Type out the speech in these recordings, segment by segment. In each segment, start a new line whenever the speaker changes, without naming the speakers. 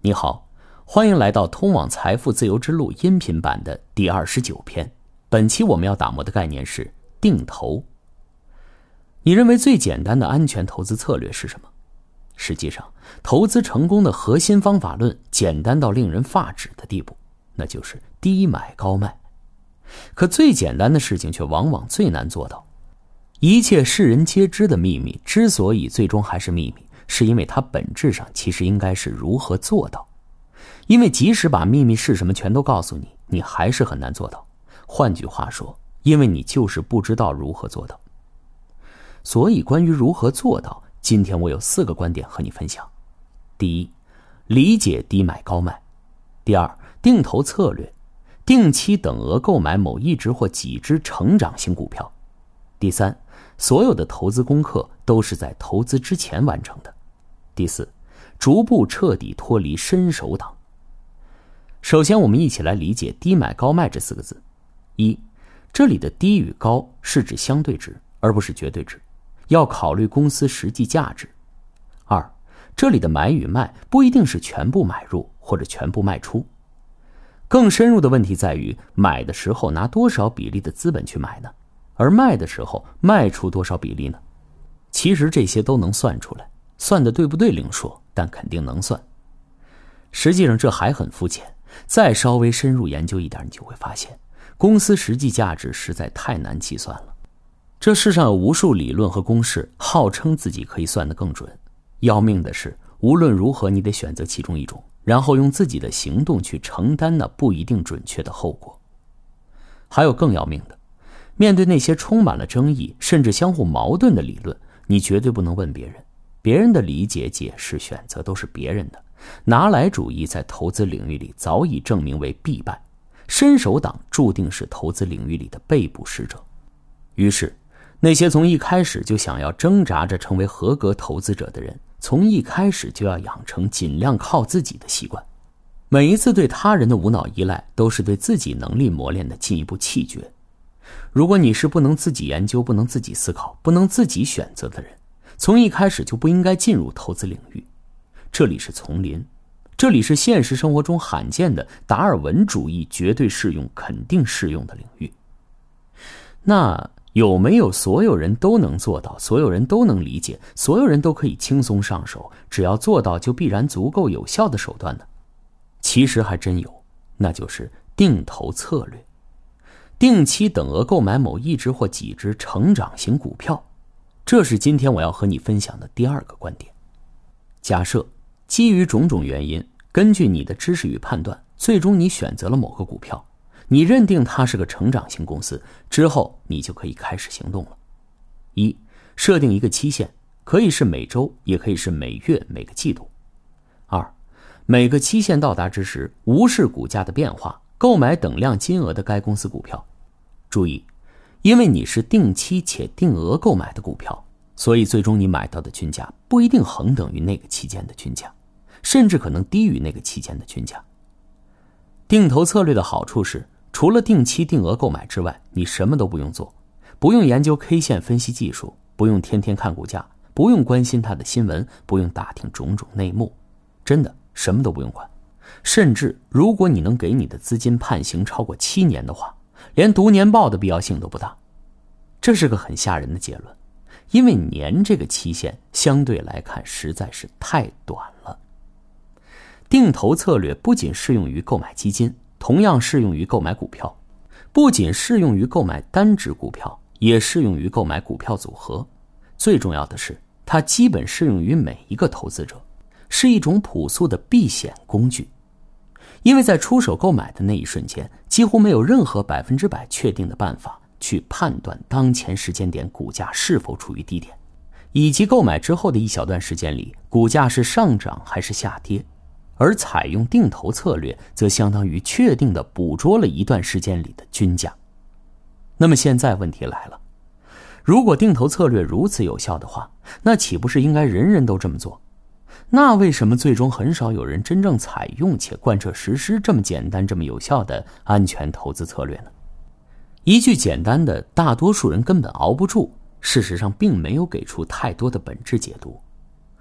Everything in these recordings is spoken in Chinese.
你好，欢迎来到通往财富自由之路音频版的第29篇。本期我们要打磨的概念是定投。你认为最简单的安全投资策略是什么？实际上，投资成功的核心方法论简单到令人发指的地步，那就是低买高卖。可最简单的事情却往往最难做到。一切世人皆知的秘密之所以最终还是秘密，是因为它本质上其实应该是如何做到。因为即使把秘密是什么全都告诉你，你还是很难做到。换句话说，因为你就是不知道如何做到。所以关于如何做到，今天我有4个观点和你分享。第一，理解低买高卖。第二，定投策略，定期等额购买某一只或几只成长型股票。第三，所有的投资功课都是在投资之前完成的。第四，逐步彻底脱离伸手党。首先我们一起来理解低买高卖这4个字。一，这里的低与高是指相对值，而不是绝对值，要考虑公司实际价值。二，这里的买与卖不一定是全部买入或者全部卖出。更深入的问题在于，买的时候拿多少比例的资本去买呢？而卖的时候卖出多少比例呢？其实这些都能算出来，算得对不对另说，但肯定能算。实际上这还很肤浅，再稍微深入研究一点，你就会发现公司实际价值实在太难计算了。这世上有无数理论和公式，号称自己可以算得更准。要命的是，无论如何你得选择其中一种，然后用自己的行动去承担那不一定准确的后果。还有更要命的，面对那些充满了争议甚至相互矛盾的理论，你绝对不能问别人，别人的理解、解释、选择都是别人的。拿来主义在投资领域里早已证明为必败，伸手党注定是投资领域里的被捕使者。于是那些从一开始就想要挣扎着成为合格投资者的人，从一开始就要养成尽量靠自己的习惯。每一次对他人的无脑依赖，都是对自己能力磨练的进一步弃绝。如果你是不能自己研究、不能自己思考、不能自己选择的人，从一开始就不应该进入投资领域。这里是丛林，这里是现实生活中罕见的达尔文主义绝对适用、肯定适用的领域。那有没有所有人都能做到、所有人都能理解、所有人都可以轻松上手，只要做到就必然足够有效的手段呢？其实还真有，那就是定投策略。定期等额购买某一只或几只成长型股票，这是今天我要和你分享的第2个观点。假设基于种种原因，根据你的知识与判断，最终你选择了某个股票，你认定它是个成长型公司，之后你就可以开始行动了。一，设定一个期限，可以是每周，也可以是每月、每个季度。二，每个期限到达之时，无视股价的变化，购买等量金额的该公司股票。注意，因为你是定期且定额购买的股票，所以最终你买到的均价不一定恒等于那个期间的均价，甚至可能低于那个期间的均价。定投策略的好处是，除了定期定额购买之外，你什么都不用做，不用研究 K 线分析技术，不用天天看股价，不用关心它的新闻，不用打听种种内幕，真的什么都不用管。甚至如果你能给你的资金判刑超过7年的话，连读年报的必要性都不大。这是个很吓人的结论，因为年这个期限相对来看实在是太短了。定投策略不仅适用于购买基金，同样适用于购买股票，不仅适用于购买单只股票，也适用于购买股票组合。最重要的是，它基本适用于每一个投资者，是一种朴素的避险工具。因为在出手购买的那一瞬间，几乎没有任何100%确定的办法去判断当前时间点股价是否处于低点，以及购买之后的一小段时间里，股价是上涨还是下跌。而采用定投策略，则相当于确定地捕捉了一段时间里的均价。那么现在问题来了，如果定投策略如此有效的话，那岂不是应该人人都这么做？那为什么最终很少有人真正采用且贯彻实施这么简单、这么有效的安全投资策略呢？一句简单的大多数人根本熬不住，事实上并没有给出太多的本质解读。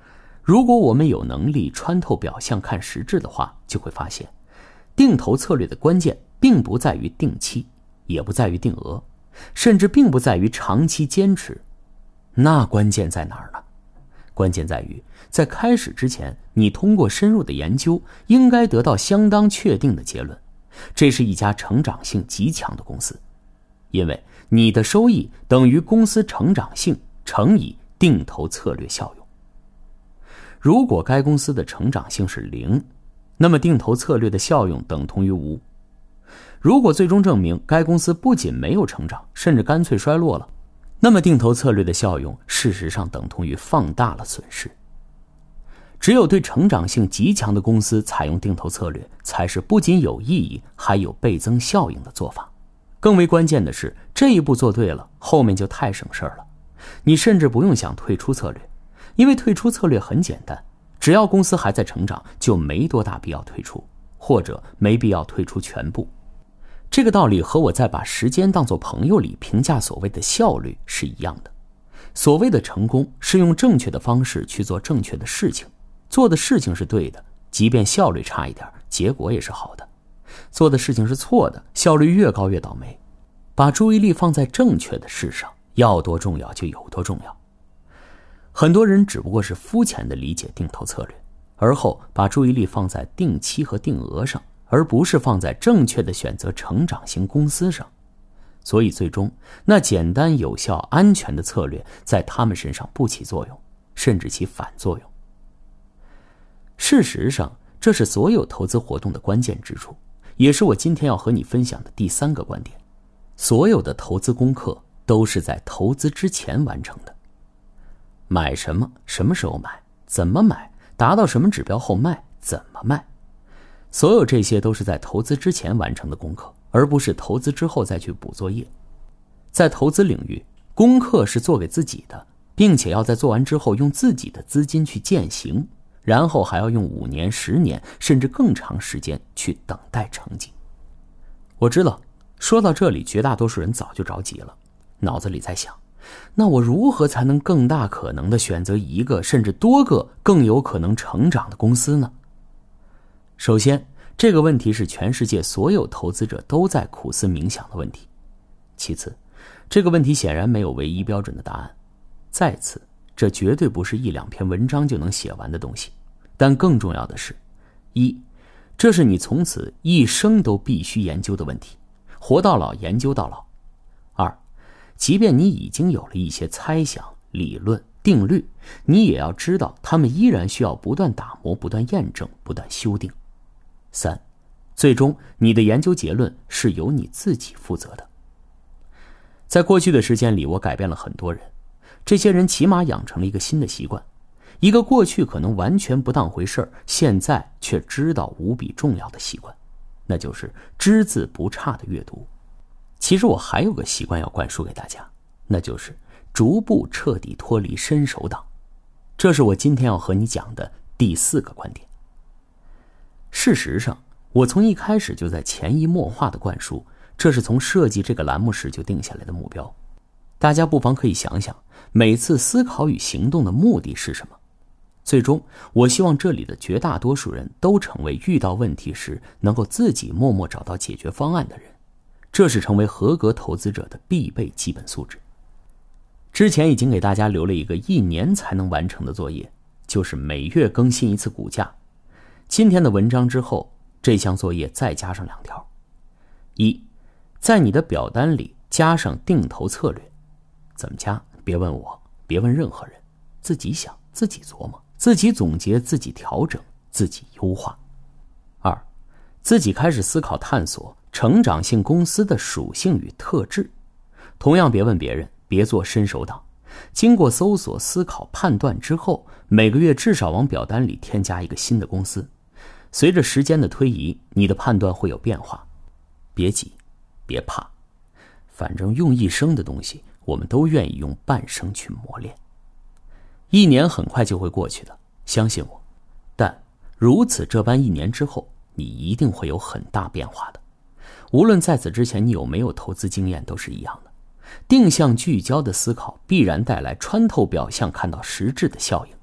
如果我们有能力穿透表象看实质的话，就会发现，定投策略的关键并不在于定期，也不在于定额，甚至并不在于长期坚持。那关键在哪儿呢？关键在于，在开始之前，你通过深入的研究，应该得到相当确定的结论，这是一家成长性极强的公司，因为你的收益等于公司成长性乘以定投策略效用。如果该公司的成长性是0，那么定投策略的效用等同于无。如果最终证明该公司不仅没有成长，甚至干脆衰落了，那么定投策略的效用事实上等同于放大了损失。只有对成长性极强的公司采用定投策略，才是不仅有意义，还有倍增效应的做法。更为关键的是，这一步做对了，后面就太省事儿了。你甚至不用想退出策略，因为退出策略很简单，只要公司还在成长，就没多大必要退出，或者没必要退出全部。这个道理和我在把时间当作朋友里评价所谓的效率是一样的。所谓的成功是用正确的方式去做正确的事情，做的事情是对的，即便效率差一点，结果也是好的。做的事情是错的，效率越高越倒霉。把注意力放在正确的事上，要多重要就有多重要。很多人只不过是肤浅地理解定投策略，而后把注意力放在定期和定额上，而不是放在正确的选择成长型公司上。所以最终那简单有效安全的策略在他们身上不起作用，甚至起反作用。事实上，这是所有投资活动的关键之处，也是我今天要和你分享的第3个观点。所有的投资功课都是在投资之前完成的。买什么，什么时候买，怎么买，达到什么指标后卖，怎么卖，所有这些都是在投资之前完成的功课，而不是投资之后再去补作业。在投资领域，功课是做给自己的，并且要在做完之后用自己的资金去践行，然后还要用5年、10年甚至更长时间去等待成绩。我知道说到这里，绝大多数人早就着急了，脑子里在想，那我如何才能更大可能地选择一个甚至多个更有可能成长的公司呢？首先，这个问题是全世界所有投资者都在苦思冥想的问题。其次，这个问题显然没有唯一标准的答案。再次，这绝对不是1-2篇文章就能写完的东西。但更重要的是，一，这是你从此一生都必须研究的问题，活到老研究到老。二，即便你已经有了一些猜想、理论、定律，你也要知道它们依然需要不断打磨、不断验证、不断修订。三，最终你的研究结论是由你自己负责的。在过去的时间里，我改变了很多人，这些人起码养成了一个新的习惯，一个过去可能完全不当回事，现在却知道无比重要的习惯，那就是只字不差的阅读。其实我还有个习惯要灌输给大家，那就是逐步彻底脱离伸手党。这是我今天要和你讲的第4个观点。事实上，我从一开始就在潜移默化地灌输，这是从设计这个栏目时就定下来的目标。大家不妨可以想想，每次思考与行动的目的是什么？最终，我希望这里的绝大多数人都成为遇到问题时能够自己默默找到解决方案的人，这是成为合格投资者的必备基本素质。之前已经给大家留了一个1年才能完成的作业，就是每月更新一次股价。今天的文章之后，这项作业再加上2条。一，在你的表单里加上定投策略。怎么加？别问我，别问任何人，自己想，自己琢磨，自己总结，自己调整，自己优化。二，自己开始思考探索成长性公司的属性与特质。同样别问别人，别做伸手党。经过搜索、思考、判断之后，每个月至少往表单里添加一个新的公司。随着时间的推移，你的判断会有变化。别急，别怕，反正用一生的东西，我们都愿意用半生去磨练。1年很快就会过去的，相信我。但如此这般1年之后，你一定会有很大变化的。无论在此之前你有没有投资经验都是一样的。定向聚焦的思考必然带来穿透表象看到实质的效应，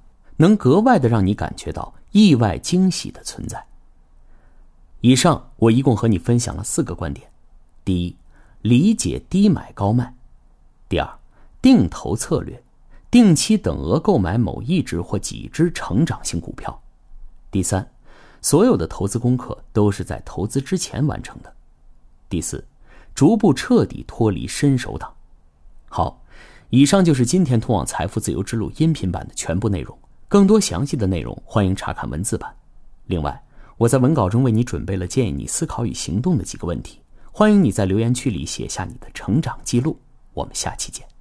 能格外的让你感觉到意外惊喜的存在。以上我一共和你分享了4个观点。第一，理解低买高卖。第二，定投策略，定期等额购买某一只或几只成长型股票。第三，所有的投资功课都是在投资之前完成的。第四，逐步彻底脱离伸手党。好，以上就是今天通往财富自由之路音频版的全部内容。更多详细的内容欢迎查看文字版。另外，我在文稿中为你准备了建议你思考与行动的几个问题，欢迎你在留言区里写下你的成长记录。我们下期见。